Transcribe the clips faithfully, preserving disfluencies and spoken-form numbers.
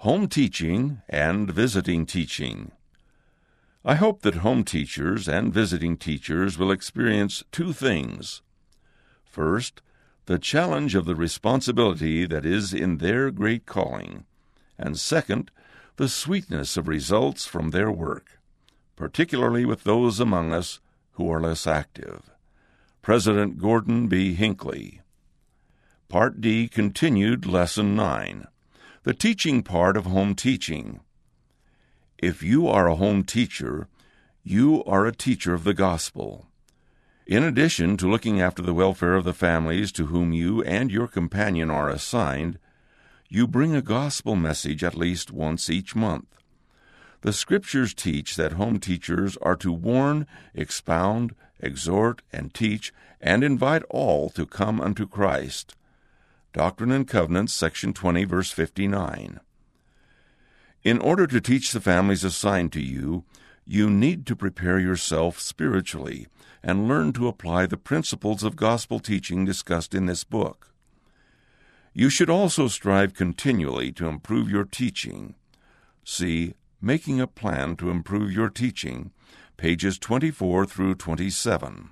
Home teaching and visiting teaching. I hope that home teachers and visiting teachers will experience two things. First, the challenge of the responsibility that is in their great calling, and second, the sweetness of results from their work, particularly with those among us who are less active. President Gordon B. Hinckley. Part D, continued Lesson nine, the teaching part of home teaching. If you are a home teacher, you are a teacher of the gospel. In addition to looking after the welfare of the families to whom you and your companion are assigned, you bring a gospel message at least once each month. The Scriptures teach that home teachers are to warn, expound, exhort, and teach, and invite all to come unto Christ. Doctrine and Covenants, section twenty, verse fifty-nine. In order to teach the families assigned to you, you need to prepare yourself spiritually and learn to apply the principles of gospel teaching discussed in this book. You should also strive continually to improve your teaching. See Making a Plan to Improve Your Teaching, pages twenty-four through twenty-seven.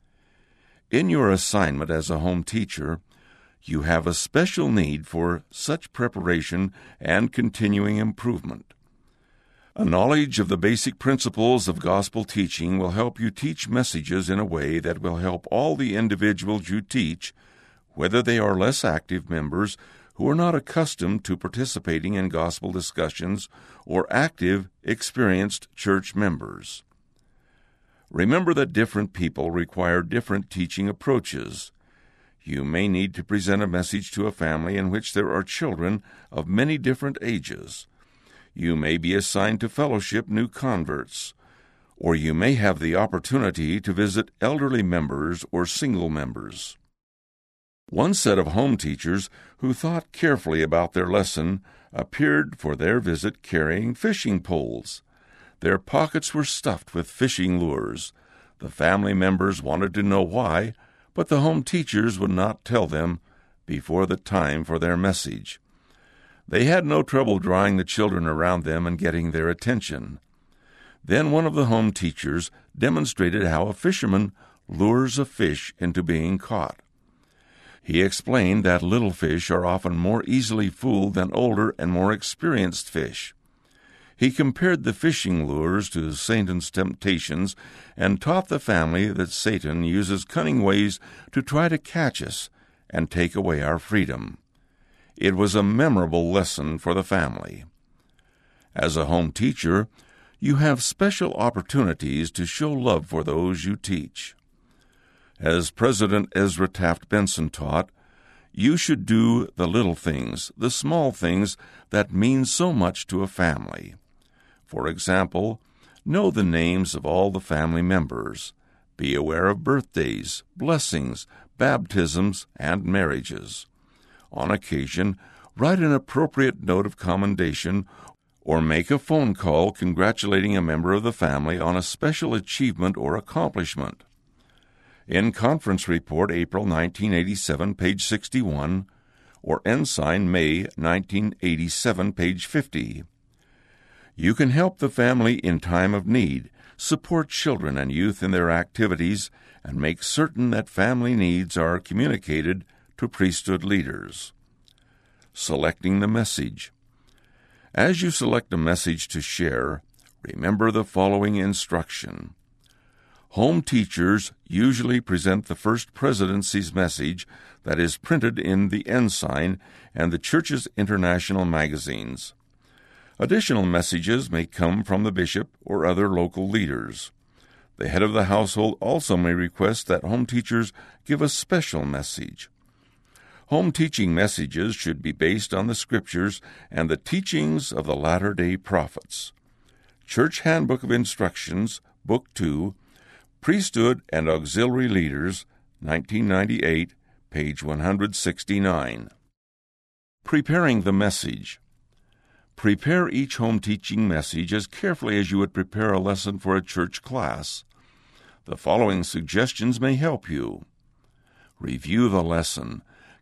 In your assignment as a home teacher, you have a special need for such preparation and continuing improvement. A knowledge of the basic principles of gospel teaching will help you teach messages in a way that will help all the individuals you teach, whether they are less active members who are not accustomed to participating in gospel discussions or active, experienced church members. Remember that different people require different teaching approaches. You may need to present a message to a family in which there are children of many different ages. You may be assigned to fellowship new converts, or you may have the opportunity to visit elderly members or single members. One set of home teachers who thought carefully about their lesson appeared for their visit carrying fishing poles. Their pockets were stuffed with fishing lures. The family members wanted to know why, but the home teachers would not tell them before the time for their message. They had no trouble drawing the children around them and getting their attention. Then one of the home teachers demonstrated how a fisherman lures a fish into being caught. He explained that little fish are often more easily fooled than older and more experienced fish. He compared the fishing lures to Satan's temptations and taught the family that Satan uses cunning ways to try to catch us and take away our freedom. It was a memorable lesson for the family. As a home teacher, you have special opportunities to show love for those you teach. As President Ezra Taft Benson taught, you should do the little things, the small things that mean so much to a family. For example, know the names of all the family members. Be aware of birthdays, blessings, baptisms, and marriages. On occasion, write an appropriate note of commendation or make a phone call congratulating a member of the family on a special achievement or accomplishment. In Conference Report, April nineteen eighty-seven, page sixty-one, or Ensign, May nineteen eighty-seven, page fifty. You can help the family in time of need, support children and youth in their activities, and make certain that family needs are communicated to priesthood leaders. Selecting the message. As you select a message to share, remember the following instruction. Home teachers usually present the First Presidency's message that is printed in the Ensign and the Church's international magazines. Additional messages may come from the bishop or other local leaders. The head of the household also may request that home teachers give a special message. Home teaching messages should be based on the Scriptures and the teachings of the latter-day prophets. Church Handbook of Instructions, Book two, Priesthood and Auxiliary Leaders, nineteen ninety-eight, page one sixty-nine. Preparing the message. Prepare each home teaching message as carefully as you would prepare a lesson for a church class. The following suggestions may help you. Review the lesson.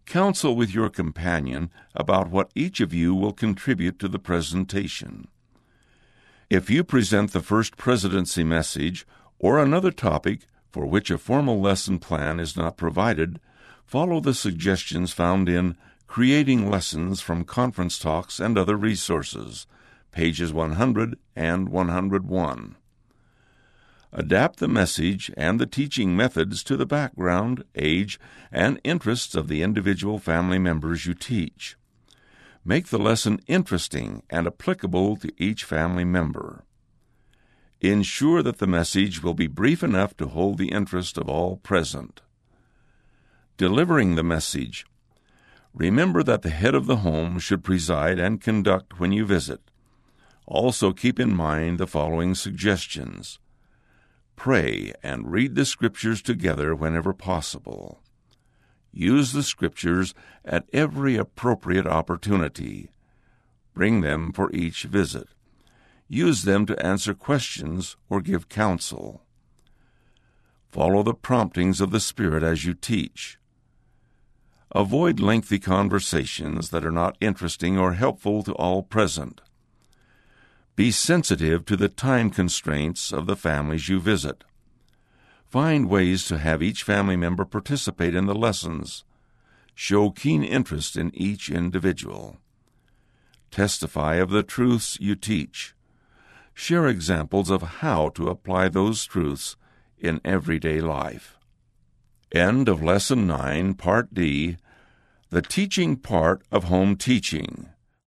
Counsel with your companion about what each of you will contribute to the presentation. If you present the first presidency message or another topic for which a formal lesson plan is not provided, follow the suggestions found in Creating Lessons from Conference Talks and Other Resources, pages one hundred and one hundred one. Adapt the message and the teaching methods to the background, age, and interests of the individual family members you teach. Make the lesson interesting and applicable to each family member. Ensure that the message will be brief enough to hold the interest of all present. Delivering the message. Remember that the head of the home should preside and conduct when you visit. Also keep in mind the following suggestions. Pray and read the Scriptures together whenever possible. Use the Scriptures at every appropriate opportunity. Bring them for each visit. Use them to answer questions or give counsel. Follow the promptings of the Spirit as you teach. Avoid lengthy conversations that are not interesting or helpful to all present. Be sensitive to the time constraints of the families you visit. Find ways to have each family member participate in the lessons. Show keen interest in each individual. Testify of the truths you teach. Share examples of how to apply those truths in everyday life. End of Lesson nine, Part D, The Teaching Part of Home Teaching.